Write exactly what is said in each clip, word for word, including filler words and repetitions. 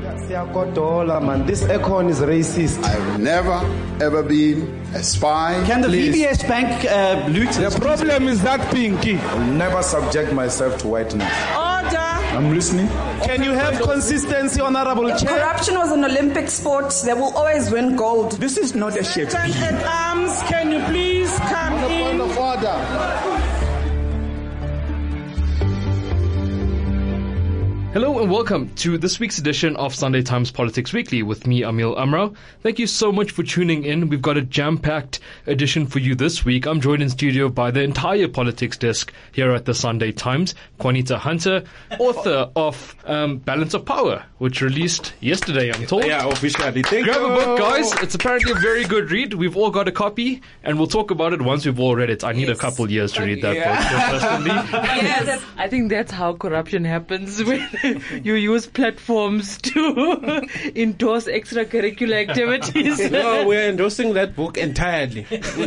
Man, this Econ is racist. I've never, ever been a spy. Can the Please. V B S Bank uh, loot? The problem is that pinky. I'll never subject myself to whiteness. Order. I'm listening. Can you have consistency, Honorable If Chair? corruption was an Olympic sport, they will always win gold. This is not a Shakespeare. At arms, can you please come in? Point of order. Hello and welcome to this week's edition of Sunday Times Politics Weekly with me, Amil Amrao. Thank you so much for tuning in. We've got a jam-packed edition for you this week. I'm joined in studio by the entire politics desk here at the Sunday Times. Juanita Hunter, author of um, Balance of Power, which released yesterday, I'm told. Yeah, officially. Thank Grab you. a book, guys. It's apparently a very good read. We've all got a copy, and we'll talk about it once we've all read it. I need Yes. a couple years to read that Yeah. book personally. Yes, I think that's how corruption happens when you use platforms to endorse extracurricular activities. No, we're endorsing that book entirely.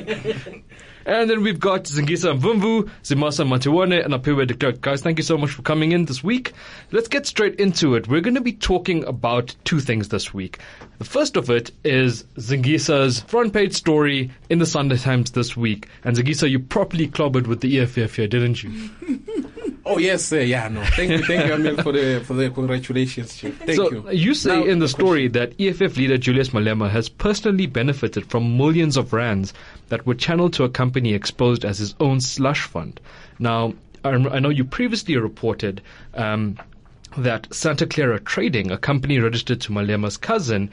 And then we've got Zingisa Mvumvu, Zimasa Matiwane, and Apiwe de Klerk. Guys, thank you so much for coming in this week. Let's get straight into it. We're going to be talking about two things this week. The first of it is Zingisa's front page story in the Sunday Times this week. And Zingisa, you properly clobbered with the E F F here, didn't you? Oh yes, uh, yeah, no. Thank you, thank you, Amil, for the for the congratulations, Chief. Thank so you. You say Now, in the the story that E F F leader Julius Malema has personally benefited from millions of rands that were channeled to a company exposed as his own slush fund. Now, I, I know you previously reported um, that Santa Clara Trading, a company registered to Malema's cousin,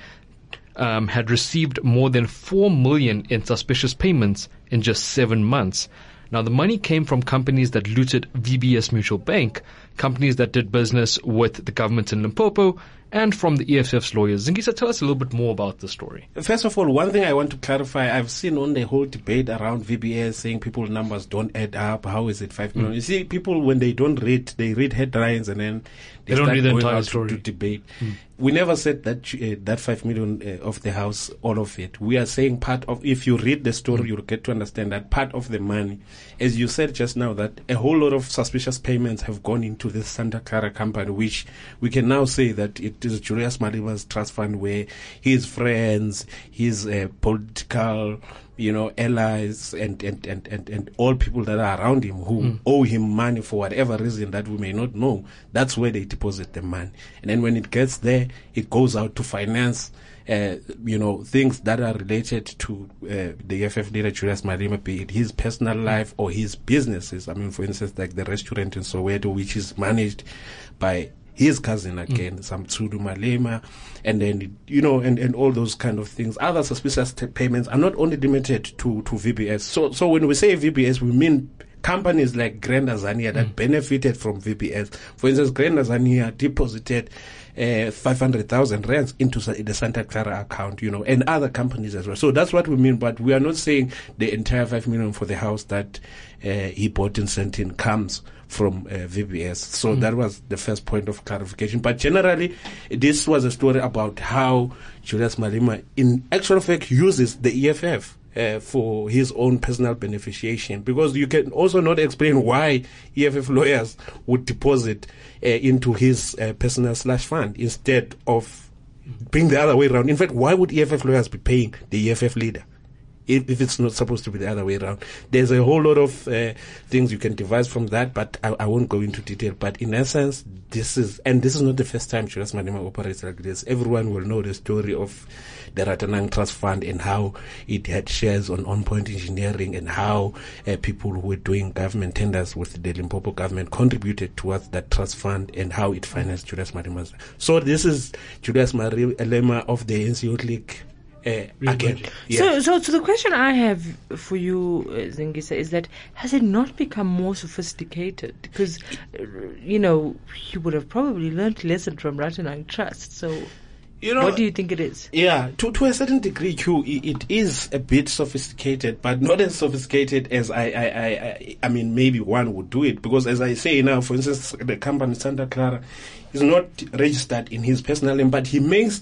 um, had received more than four million in suspicious payments in just seven months. Now, the money came from companies that looted V B S Mutual Bank, companies that did business with the government in Limpopo, and from the E F F's lawyers. Zingisa, tell us a little bit more about the story. First of all, one thing I want to clarify, I've seen on the whole debate around V B S saying people numbers don't add up. How is it five million? Mm. You see, people, when they don't read, they read headlines and then they, They don't start read the going entire out story. to debate. Mm. We never said that uh, that five million uh, of the house, all of it. We are saying part of, if you read the story, mm. you'll get to understand that part of the money, as you said just now, that a whole lot of suspicious payments have gone into this Santa Clara company, which we can now say that it is Julius Malema's trust fund, where his friends, his uh, political, you know, allies and, and, and, and, and all people that are around him who mm. owe him money for whatever reason that we may not know, that's where they deposit the money. And then when it gets there, it goes out to finance, uh, you know, things that are related to uh, the E F F leader Julius Malema, be it his personal life or his businesses. I mean, for instance, like the restaurant in Soweto, which is managed by his cousin again, mm. Samtsudu Malema, and then, you know, and, and all those kind of things. Other suspicious t- payments are not only limited to, to V B S. So, so when we say V B S, we mean companies like Grand Azania that mm. benefited from V B S. For instance, Grand Azania deposited uh, five hundred thousand rands into the Santa Clara account, you know, and other companies as well. So that's what we mean, but we are not saying the entire five million for the house that uh, he bought in Sentin comes from uh, V B S. So mm. that was the first point of clarification. But generally, this was a story about how Julius Malema, in actual fact, uses the E F F uh, for his own personal beneficiation. Because you can also not explain why E F F lawyers would deposit uh, into his uh, personal slash fund instead of being the other way around. In fact, why would E F F lawyers be paying the E F F leader? If, if it's not supposed to be the other way around. There's a whole lot of uh, things you can devise from that, but I, I won't go into detail. But in essence, this is, and this is not the first time Julius Malema operates like this. Everyone will know the story of the Ratanang Trust Fund and how it had shares on On Point Engineering and how uh, people who were doing government tenders with the Limpopo government contributed towards that trust fund and how it financed Julius Malema. So this is Julius Malema of the N C O League. Uh, again. Yeah. So, so, so the question I have for you, uh, Zingisa, is that has it not become more sophisticated? Because, uh, you know, you would have probably learned a lesson from Ratanang Trust. So, you know, what do you think it is? Yeah, to to a certain degree, Q, it is a bit sophisticated, but not as sophisticated as I, I, I, I, I mean, maybe one would do it. Because as I say now, for instance, the company Santa Clara is not registered in his personal name, but he makes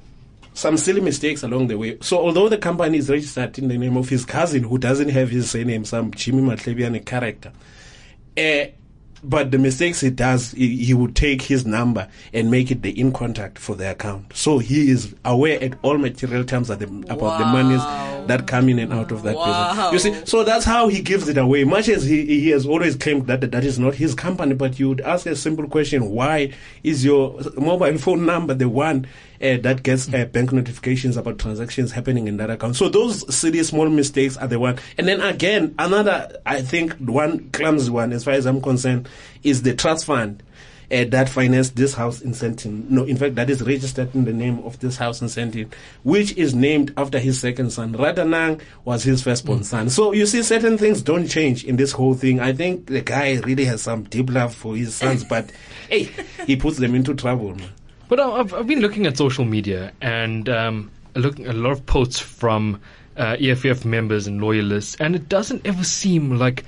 some silly mistakes along the way. So although the company is registered in the name of his cousin, who doesn't have his surname, some Jimmy Matlebian character, uh, but the mistakes he does, he, he would take his number and make it the in contact for the account. So he is aware at all material terms that the, about Wow. the monies that come in and out of that Wow. business. You see, so that's how he gives it away. Much as he, he has always claimed that that is not his company, but you would ask a simple question: why is your mobile phone number the one uh, that gets uh, bank notifications about transactions happening in that account? So those silly small mistakes are the one. And then again, another, I think, one clumsy one, as far as I'm concerned, is the trust fund uh, that financed this house in Sentin. No, in fact, that is registered in the name of this house in Sentin, which is named after his second son. Radanang was his firstborn mm. son. So you see, certain things don't change in this whole thing. I think the guy really has some deep love for his sons, but hey, he puts them into trouble, man. But I've, I've been looking at social media and um, looking at a lot of posts from uh, E F F members and loyalists, and it doesn't ever seem like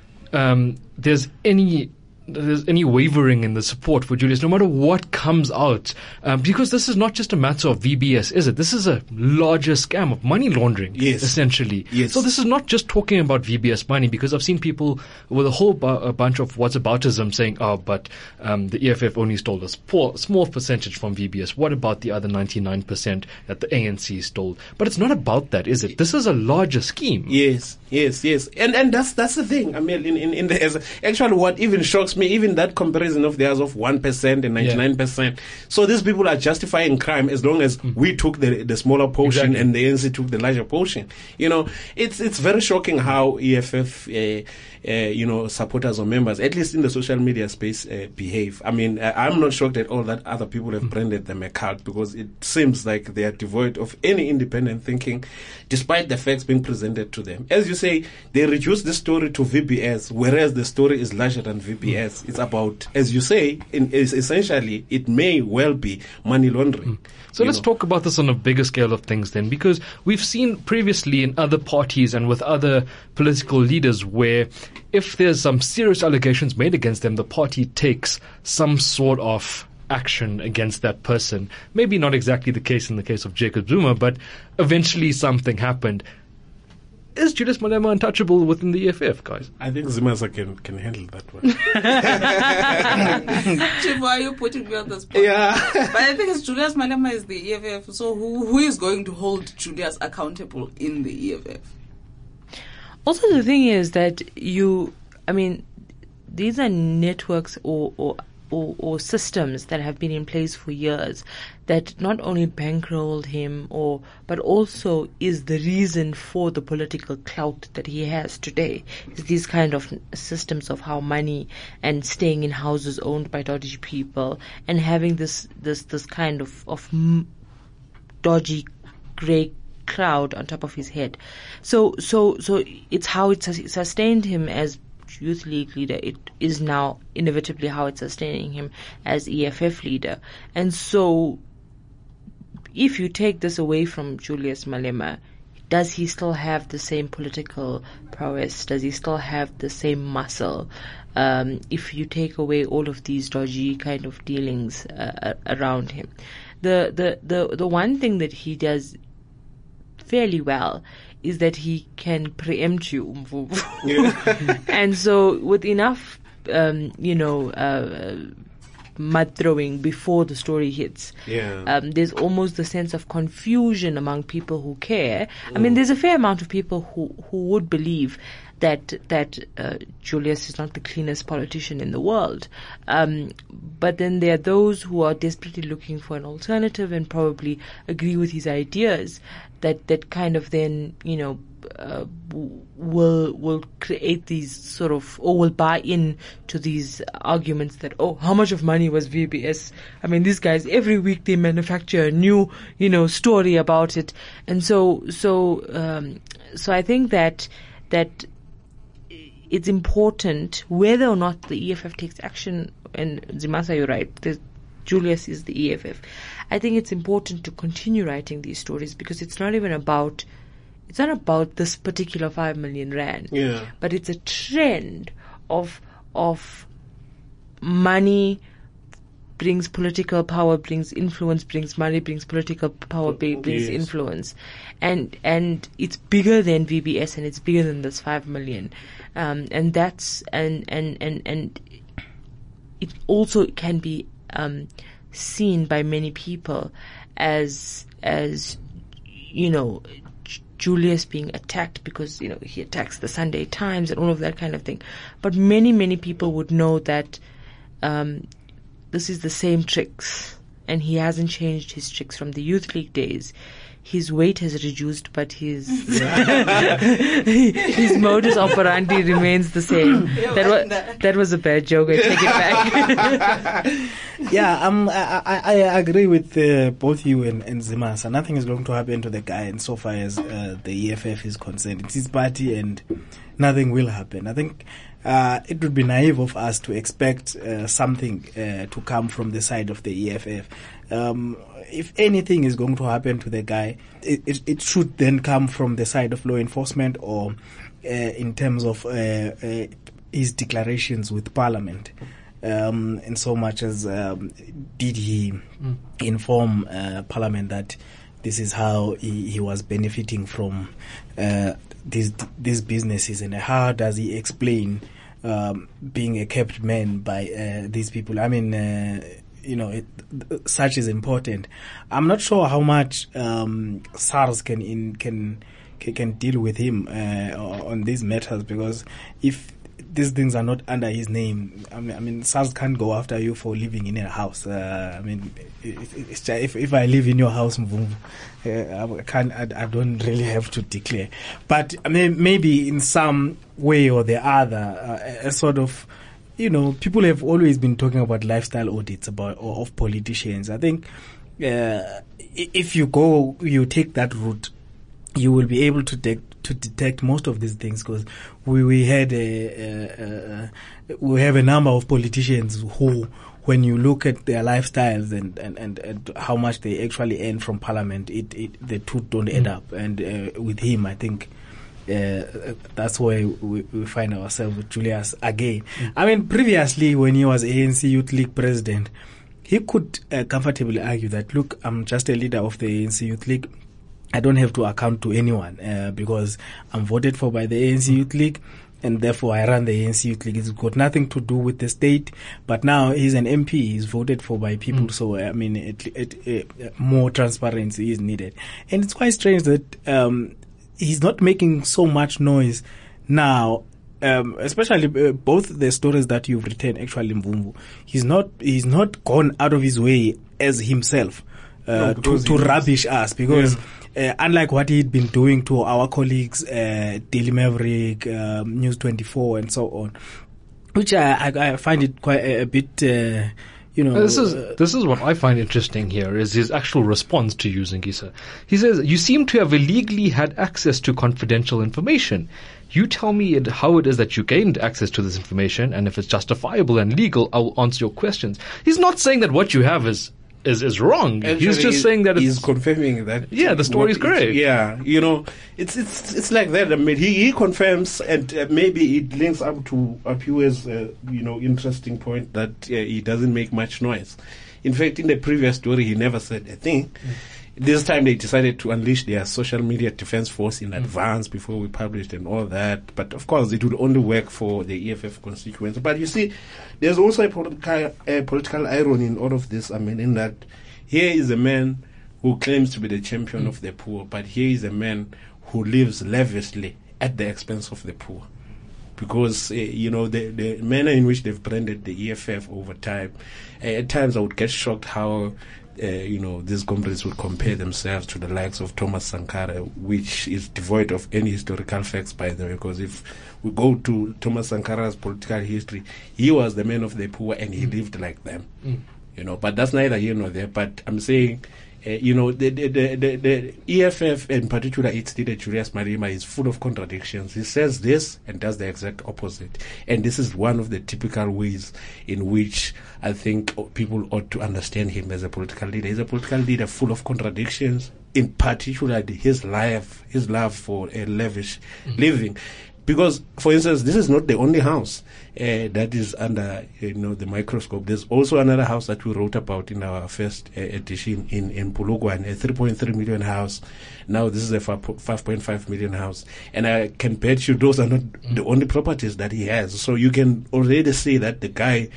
um, there's any there's any wavering in the support for Julius, no matter what comes out, um, because this is not just a matter of V B S, is it? This is a larger scam of money laundering, yes. essentially. Yes. So this is not just talking about V B S money, because I've seen people with a whole bu- a bunch of whataboutism saying, oh, but um, the E F F only stole a small, small percentage from V B S. What about the other ninety-nine percent that the A N C stole? But it's not about that, is it? This is a larger scheme. Yes, yes, yes. And and that's that's the thing. I mean, in, in, in the, as, actually what even shocks me, even that comparison of theirs of one percent and ninety-nine percent. Yeah. So these people are justifying crime as long as mm. we took the the smaller portion exactly. and the A N C took the larger portion. You know, it's it's very shocking how E F F, uh, uh, you know, supporters or members, at least in the social media space, uh, behave. I mean, uh, I'm not shocked at all that other people have mm. branded them a cult, because it seems like they are devoid of any independent thinking, despite the facts being presented to them. As you say, they reduce the story to V B S, whereas the story is larger than V B S. Mm. It's about, as you say, in, is essentially, it may well be money laundering. Mm. So let's know. talk about this on a bigger scale of things then, because we've seen previously in other parties and with other political leaders where if there's some serious allegations made against them, the party takes some sort of action against that person. Maybe not exactly the case in the case of Jacob Zuma, but eventually something happened. Is Julius Malema untouchable within the E F F, guys? I think Zimasa can, can handle that one. Chief, why are you putting me on the spot? Yeah. But I think it's Julius Malema is the E F F, so who who is going to hold Julius accountable in the E F F? Also, the thing is that you, I mean, these are networks or, or Or, or systems that have been in place for years that not only bankrolled him or but also is the reason for the political clout that he has today. It's these kind of systems of how money and staying in houses owned by dodgy people and having this this this kind of of m- dodgy grey cloud on top of his head. So so so it's how it sus- sustained him as Youth League leader. It is now inevitably how it's sustaining him as E F F leader. And so if you take this away from Julius Malema, does he still have the same political prowess? Does he still have the same muscle? Um, if you take away all of these dodgy kind of dealings uh, around him, the, the the the one thing that he does fairly well is that he can preempt you. Yeah. And so with enough, um, you know, uh, mud throwing before the story hits, yeah. um, there's almost the sense of confusion among people who care. Mm. I mean, there's a fair amount of people who, who would believe that that uh, Julius is not the cleanest politician in the world. Um, but then there are those who are desperately looking for an alternative and probably agree with his ideas that, that kind of then, you know, uh, will will create these sort of, or will buy in to these arguments that, oh, how much of money was V B S? I mean, these guys, every week they manufacture a new, you know, story about it. And so, so, um, so I think that, that, it's important whether or not the E F F takes action, and Zimasa, you're right, the, Julius is the E F F. I think it's important to continue writing these stories because it's not even about, it's not about this particular five million rand, yeah. but it's a trend of, of money brings political power, brings influence, brings money, brings political power, brings yes. influence. And, and it's bigger than V B S and it's bigger than this five million. Um, and that's, and, and, and, and it also can be um, seen by many people as as you know, Julius being attacked because, you know, he attacks the Sunday Times and all of that kind of thing. But many, many people would know that um, this is the same tricks, and he hasn't changed his tricks from the Youth League days. His weight has reduced, but his his modus operandi remains the same. That was that was a bad joke. I take it back. Yeah, um, I, I, I agree with uh, both you and, and Zimasa. Nothing is going to happen to the guy insofar as uh, the E F F is concerned. It's his party, and nothing will happen. I think uh, it would be naive of us to expect uh, something uh, to come from the side of the E F F. Um, if anything is going to happen to the guy, it, it, it should then come from the side of law enforcement or uh, in terms of uh, uh, his declarations with Parliament. Um, in so much as um, did he mm. inform uh, Parliament that this is how he, he was benefiting from uh, these these businesses, and how does he explain um, being a kept man by uh, these people? I mean, uh, you know, it, such is important. I'm not sure how much um, SARS can in, can can deal with him uh, on these matters, because if these things are not under his name, I mean, I mean, SARS can't go after you for living in a house. Uh, I mean, if, it's, if if I live in your house, Mvumvu, uh, I can't. I, I don't really have to declare. But I mean, maybe in some way or the other, uh, a sort of, you know, people have always been talking about lifestyle audits about of politicians. I think uh, if you go, you take that route, you will be able to take. to detect most of these things, because we, we had a, a, a, we have a number of politicians who, when you look at their lifestyles and, and, and, and how much they actually earn from Parliament, it, it the two don't add mm. up. And uh, with him, I think uh, that's where we, we find ourselves with Julius again. Mm. I mean, previously when he was A N C Youth League president, he could uh, comfortably argue that, look, I'm just a leader of the A N C Youth League. I don't have to account to anyone uh, because I'm voted for by the A N C Youth League, and therefore I run the A N C Youth League. It's got nothing to do with the state, but now he's an M P. He's voted for by people, mm. so I mean, it, it, it, more transparency is needed. And it's quite strange that um, he's not making so much noise now. Um, especially uh, both the stories that you've written, actually, Mvumvu, he's not he's not gone out of his way as himself uh, no, to to rubbish us, because. Yeah. Uh, unlike what he'd been doing to our colleagues, uh, Daily Maverick, um, News twenty-four, and so on, which I, I, I find it quite a, a bit, uh, you know. This is uh, this is what I find interesting here is his actual response to you, Zingisa. He says, "You seem to have illegally had access to confidential information. You tell me it, how it is that you gained access to this information, and if it's justifiable and legal, I will answer your questions." He's not saying that what you have is. Is is wrong. Actually, he's just saying that it's, he's confirming that. Yeah, the story is correct. Yeah, you know, it's it's it's like that. I mean, he, he confirms, and uh, maybe it links up to Apiwe's uh, you know interesting point that uh, he doesn't make much noise. In fact, in the previous story, he never said a thing. Mm. This time they decided to unleash their social media defense force in mm. advance before we published and all that. But of course, it would only work for the E F F constituents. But you see, there's also a political, a political irony in all of this. I mean, in that here is a man who claims to be the champion mm. of the poor, but here is a man who lives lavishly at the expense of the poor. Because, uh, you know, the, the manner in which they've branded the E F F over time, uh, at times I would get shocked how Uh, you know, these comrades would compare themselves to the likes of Thomas Sankara, which is devoid of any historical facts, by the way, because if we go to Thomas Sankara's political history, he was the man of the poor and he mm. lived like them, mm. you know, but that's neither here nor there. But I'm saying, uh, you know, the, the, the, the, the E F F, in particular its leader, Julius Malema, is full of contradictions. He says this and does the exact opposite. And this is one of the typical ways in which I think people ought to understand him as a political leader. He's a political leader full of contradictions, in particular his life, his love for a lavish mm-hmm. living. Because, for instance, this is not the only house uh, that is under, you know, the microscope. There's also another house that we wrote about in our first uh, edition in, in Polokwane, a three point three million house. Now this is a five point five million house. And I can bet you those are not mm. the only properties that he has. So you can already see that the guy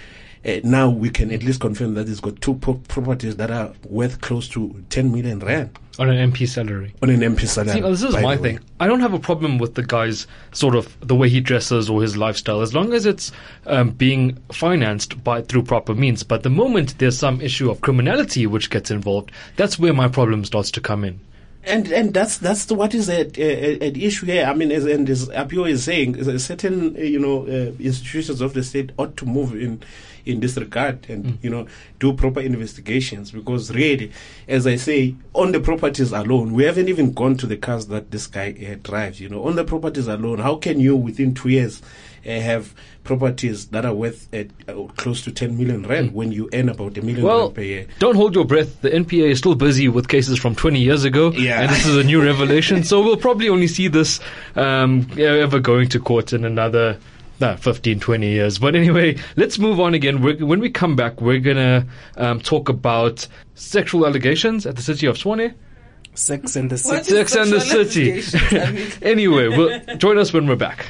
uh, now we can at least confirm that he's got two pro- properties that are worth close to ten million rand. On an M P salary. On an M P salary. See, this is by my the way. thing. I don't have a problem with the guy's sort of the way he dresses or his lifestyle, as long as it's um, being financed by through proper means. But the moment there's some issue of criminality which gets involved, that's where my problem starts to come in. And and that's that's the, what is at, uh, at issue here. I mean, as and as Apio is saying, is a certain uh, you know uh, institutions of the state ought to move in in this regard and mm. you know do proper investigations, because really, as I say, on the properties alone, we haven't even gone to the cars that this guy uh, drives. You know, on the properties alone, how can you within two years uh, have properties that are worth uh, uh, close to ten million rand mm. when you earn about a million well, rand per year? Don't hold your breath. The N P A is still busy with cases from twenty years ago, yeah. and this is a new revelation. So we'll probably only see this um, ever going to court in another nah, fifteen, twenty years. But anyway, let's move on again. We're, when we come back, we're going to um, talk about sexual allegations at the city of Tshwane. Sex and the city. Sex and the city. Anyway, we'll, join us when we're back.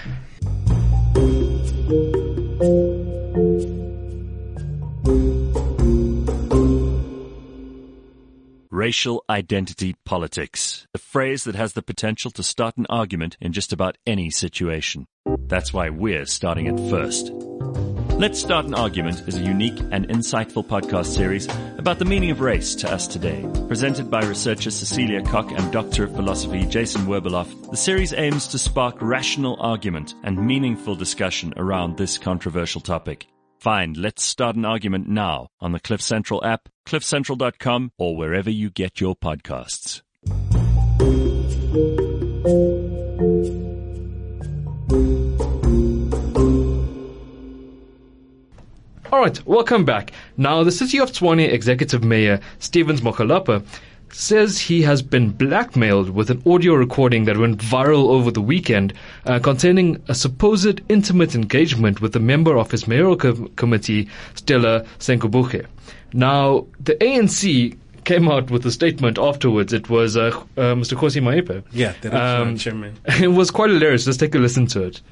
Racial identity politics, a phrase that has the potential to start an argument in just about any situation. That's why we're starting it first. Let's Start an Argument is a unique and insightful podcast series about the meaning of race to us today. Presented by researcher Cecilia Koch and Doctor of Philosophy Jason Werbeloff, the series aims to spark rational argument and meaningful discussion around this controversial topic. Find Let's Start an Argument now on the Cliff Central app, cliff central dot com, or wherever you get your podcasts. All right, welcome back. Now, the City of Tshwane Executive Mayor Stevens Mokgalapa says he has been blackmailed with an audio recording that went viral over the weekend uh, containing a supposed intimate engagement with a member of his mayoral co- committee, Stella Senkubuche. Now, the A N C came out with a statement afterwards. It was uh, uh, Mister Khosi Maepe. Yeah, the um, chairman. It was quite hilarious. Let's take a listen to it.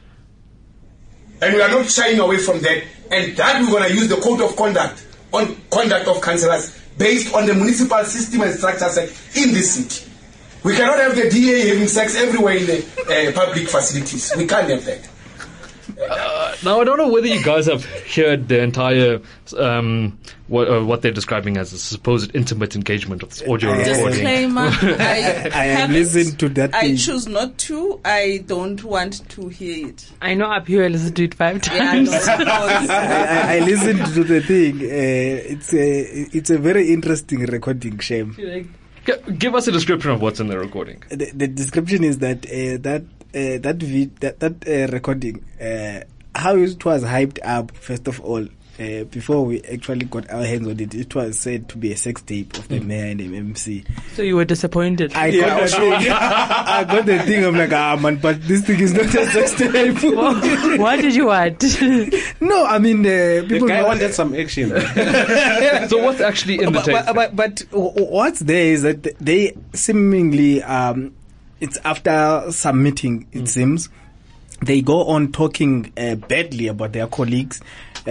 And we are not shying away from that. And that we're going to use the code of conduct on conduct of councillors based on the municipal system and structures in this city. We cannot have the D A having sex everywhere in the uh, public facilities. We can't have that. Uh, now, I don't know whether you guys have heard the entire um, what, uh, what they're describing as a supposed intimate engagement of this audio recording. Disclaimer, I, I have listened to that I thing. choose not to. I don't want to hear it. I know up here I listened to it five times. Yeah, I, I, I, I listened to the thing. Uh, it's a it's a very interesting recording, Shame. G- give us a description of what's in the recording. The, the description is that uh, that uh, that vid- that, that uh, recording, uh, how it was hyped up. First of all, uh, before we actually got our hands on it, it was said to be a sex tape of the mm. mayor and the M C. So you were disappointed. I yeah, got the thing. I got the thing. I'm like, ah man, but this thing is not a sex tape. What, what did you want? No, I mean, uh, people the guy wanted some action. So what's actually in the but, tape? But, but, but what's there is that they seemingly, um, it's after submitting, it mm. seems, they go on talking uh, badly about their colleagues,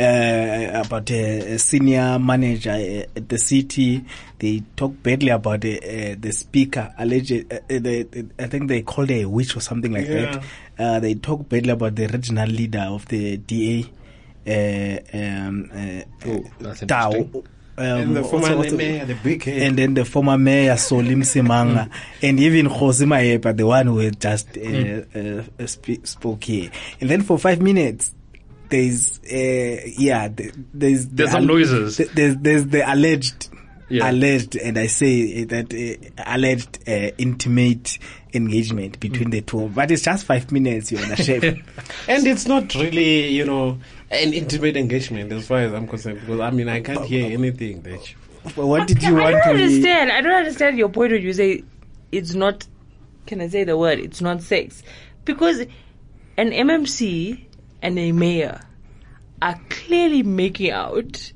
uh, about a, a senior manager uh, at the city. They talk badly about uh, uh, the speaker. Alleged, uh, the, the, I think they called her a witch or something like yeah. that. Uh, they talk badly about the regional leader of the D A, uh, um, uh, oh, that's Tao. interesting. Um, and the former also, mayor, the big head. And then the former mayor, Solim Simanga, mm. and even Khosi Maepe, the one who had just uh, mm. uh, sp- spoke here. And then for five minutes, there's, uh, yeah, there's, there's the some al- noises. Th- there's, there's the alleged, yeah. alleged, and I say that uh, alleged uh, intimate engagement between mm. the two. But it's just five minutes, you're ashamed. And it's not really, you know, an intimate engagement as far as I'm concerned, because I mean I can't hear anything that you, what did you I want don't to understand. I don't understand your point when you say it's not, can I say the word, it's not sex. Because an M M C and a mayor are clearly making out,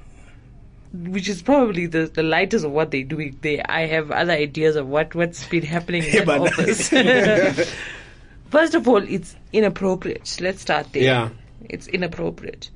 which is probably the, the lightest of what they're doing there. I have other ideas of what, what's been happening in that office. First of all, it's inappropriate. Let's start there. Yeah. It's inappropriate.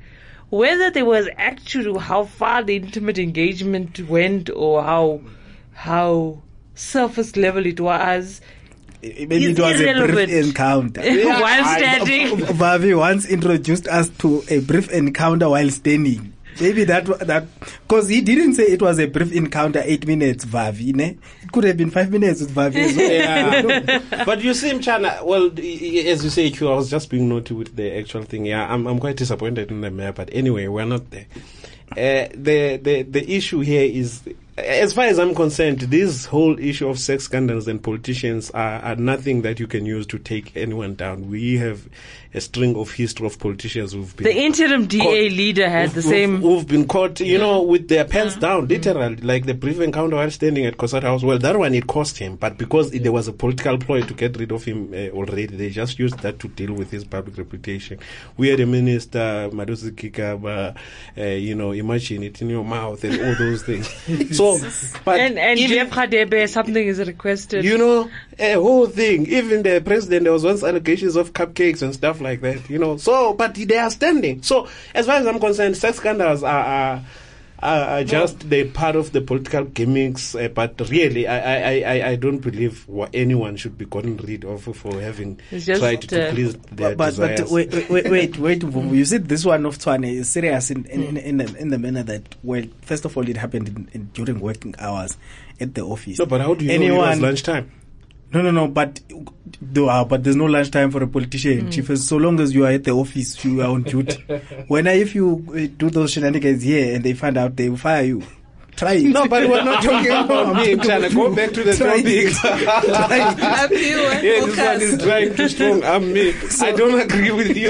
whether there was actually how far the intimate engagement went or how how surface level it was. Maybe it was a brief encounter. Yeah. While standing. Vavi once introduced us to a brief encounter while standing. Maybe that, that, because he didn't say it was a brief encounter, eight minutes, Vavi, ne? It could have been five minutes with Vavi as well. Yeah. But you see, Mchana, well, as you say, Q, I was just being naughty with the actual thing. Yeah, I'm, I'm quite disappointed in the mayor, but anyway, we're not there. Uh, the, the, the issue here is, as far as I'm concerned, this whole issue of sex scandals and politicians are, are nothing that you can use to take anyone down. We have a string of history of politicians who've been... The interim D A caught, leader had the same... Who've been caught, you know, with their pants mm. down, literally, like the brief encounter while standing at Cosat House. Well, that one, it cost him, but because it, there was a political ploy to get rid of him uh, already, they just used that to deal with his public reputation. We had a minister, Madosi Kikaba, uh, you know, imagine it in your mouth and all those things. So, but and and Jeff Khadebe, something is requested. You know, a whole thing. Even the president, there was once allegations of cupcakes and stuff like that. You know, so but they are standing. So, as far as I'm concerned, sex scandals are are, are, are just no. the part of the political gimmicks. Uh, but really, I, I, I, I don't believe what anyone should be gotten rid of for having just, tried to uh, please their but, desires. But wait, wait, wait, wait. You said this one of Tshwane is serious in in, in, in, the, in the manner that, well, first of all, it happened in, in, during working hours at the office. No, but how do you Anyone, know it was lunchtime? No, no, no, but uh, but there's no lunchtime for a politician, mm. Chief. So long as you are at the office, you are on duty. When if you uh, do those shenanigans here and they find out, they will fire you. Try it. No, but we're not talking about me. I'm trying to go back to the topic. Yeah, this one is trying too strong. I'm me. So, I don't agree with you.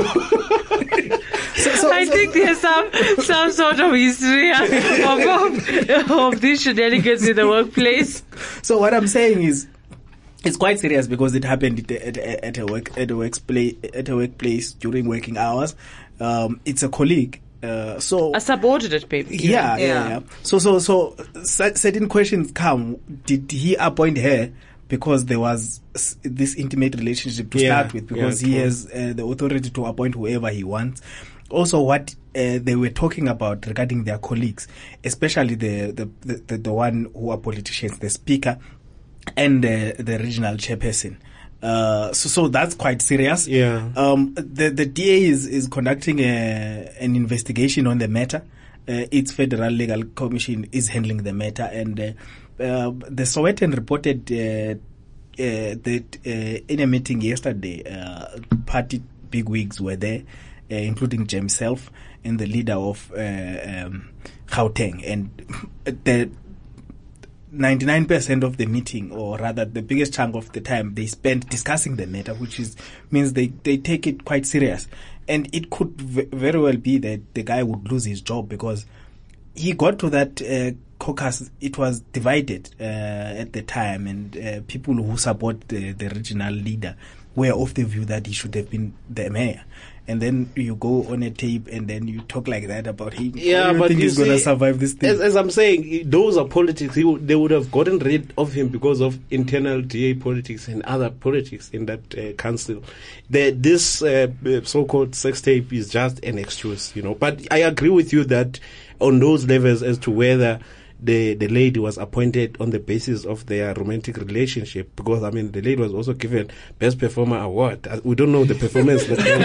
So, so, I so, think there's some some sort of history of, of, of these shenanigans in the workplace. So what I'm saying is, it's quite serious because it happened at a, at a, at a work at a workplace at a workplace during working hours. Um, it's a colleague, uh, so a subordinate, maybe. Yeah, yeah, yeah, yeah. So, so, so certain questions come. Did he appoint her because there was this intimate relationship to yeah, start with? Because yeah, he has uh, the authority to appoint whoever he wants. Also, what uh, they were talking about regarding their colleagues, especially the the, the, the, the one who are politicians, the speaker and the, the regional chairperson. Uh, so, so that's quite serious. Yeah. Um, the, the D A is, is conducting a, an investigation on the matter. Uh, its Federal Legal Commission is handling the matter, and uh, uh, the Sowetan reported uh, uh, that uh, in a meeting yesterday, uh, party bigwigs were there, uh, including himself and the leader of uh, um, Gauteng, and the ninety-nine percent of the meeting, or rather the biggest chunk of the time, they spent discussing the matter, which is means they, they take it quite serious. And it could v- very well be that the guy would lose his job because he got to that uh, caucus. It was divided uh, at the time, and uh, people who support the, the regional leader were of the view that he should have been the mayor. And then you go on a tape and then you talk like that about him. Yeah, you but think you he's going to survive this thing? As, as I'm saying, those are politics. He w- they would have gotten rid of him because of internal D A politics and other politics in that uh, council. The, this uh, so-called sex tape is just an excuse, you know. But I agree with you that on those levels as to whether the the lady was appointed on the basis of their romantic relationship, because I mean the lady was also given Best Performer award. We don't know the performance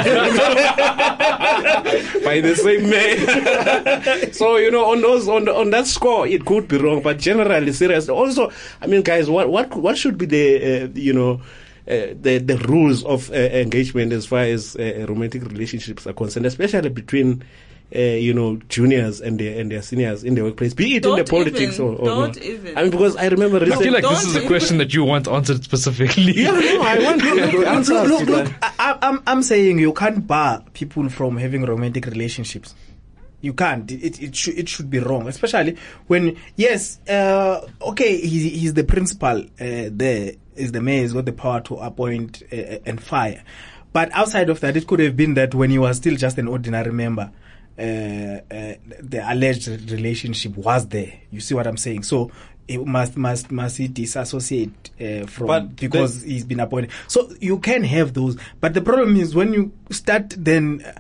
by the same man. So you know, on those on on that score, it could be wrong, but generally serious. Also, I mean, guys, what what what should be the uh, you know. Uh, the the rules of uh, engagement as far as uh, romantic relationships are concerned, especially between uh, you know juniors and their and their seniors in the workplace, be it don't in the politics even, or, or don't no. even. I mean, because I remember I feel like don't this is a even. question that you want answered specifically. Yeah, no, I want you to answer. Look, look, look, I, I'm I'm saying you can't bar people from having romantic relationships. You can't. It it should it should be wrong, especially when yes, uh, okay, he, he's the principal uh, there. Is the mayor has got the power to appoint uh, and fire, but outside of that, it could have been that when he was still just an ordinary member, uh, uh, the alleged relationship was there. You see what I'm saying? So it must must must he disassociate uh, from but because he's been appointed. So you can have those, but the problem is when you start then. Uh,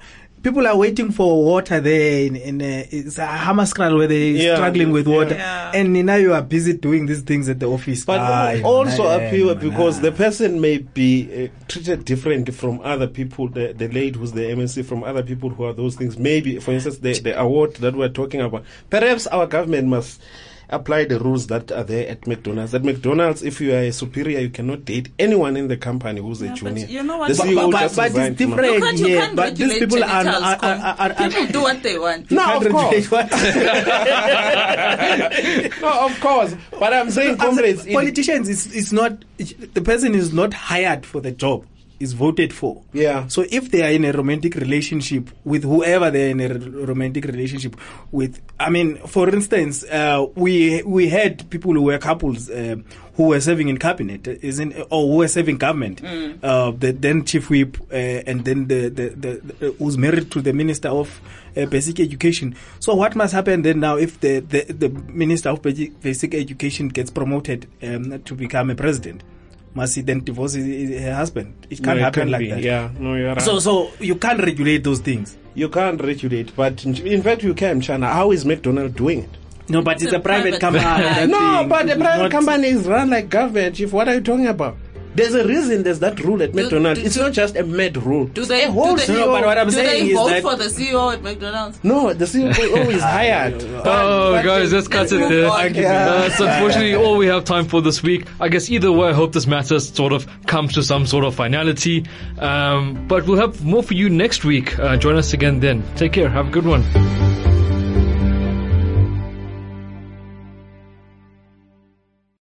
people are waiting for water there in, in uh, it's a Hammaskral where they're Yeah, struggling with yeah. water. Yeah. And now you are busy doing these things at the office. But Ah, also yeah, appeal yeah, because nah. the person may be uh, treated differently from other people, the, the lady who's the M N C, from other people who are those things. Maybe, for instance, the, the award that we're talking about, perhaps our government must apply the rules that are there at McDonald's. At McDonald's, if you are a superior, you cannot date anyone in the company who's a Yeah, junior. but you know what? The But- C E O but- just but it's resigned tomorrow. different. You can't, you Yeah, can't but these regulate people are- genitals, are- com- are- are- are- people do what they want. No, Can't of course. regulate what- No, of course. But I'm saying, comrades, it- politicians is is not the person is not hired for the job, is voted for. Yeah. So if they are in a romantic relationship with whoever they're in a r- romantic relationship with, I mean, for instance, uh, we we had people who were couples uh, who were serving in cabinet, isn't or who were serving government. Mm. Uh, the then chief whip uh, and then the the, the, the who's married to the minister of uh, basic education. So what must happen then now if the the, the minister of basic, basic education gets promoted um, to become a president? Must he then divorce his, his, her husband? It No, can't it happen can't like be. that. Yeah, no, you're right. So so you can't regulate those things. You can't regulate, but in in fact you can, China. How is McDonald's doing it? No, but it's, It's a a private, private company. company. that No, thing but the is private not- company is run like government, Chief. What are you talking about? There's a reason there's that rule at Do- McDonald's. do- it's not just a mad rule. Do they, a whole do they, C E O, No, but what I'm do saying they is vote that- for the C E O at McDonald's? No, the C E O is hired. Oh, But- guys, let's cut let's it move there. on. Yeah. That's unfortunately all we have time for this week. I guess either way, I hope this matter sort of comes to some sort of finality. Um, but we'll have more for you next week. Uh, join us again then. Take care. Have a good one.